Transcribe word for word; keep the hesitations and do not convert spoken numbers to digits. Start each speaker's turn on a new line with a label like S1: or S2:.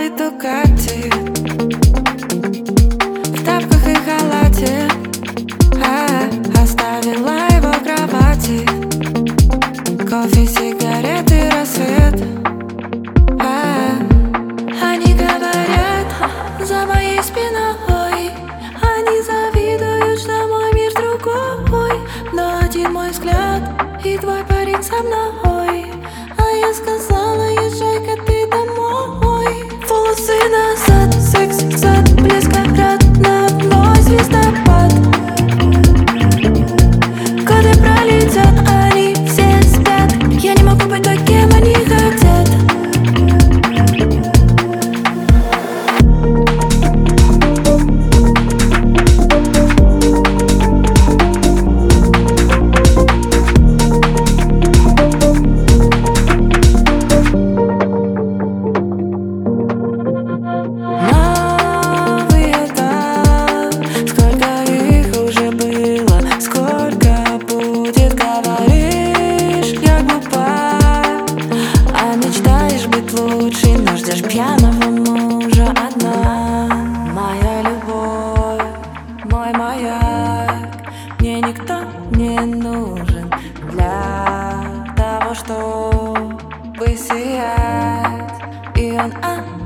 S1: новой Дукати, в тапках и халате, а, оставила его в кровати. Кофе, сигареты, рассвет, а, они говорят за моей спиной, они завидуют, что мой мир другой. Но один мой взгляд, и твой парень со мной, а я сказала: езжай-ка ты домой. Волосы назад, секс, зад, блеск родной звездопад. Годы пролетят, они все спят, я не могу быть той, кем они хотят. Лучше, но ждешь пьяного мужа одна. Моя любовь, мой маяк, мне никто не нужен для того, чтобы сиять. И он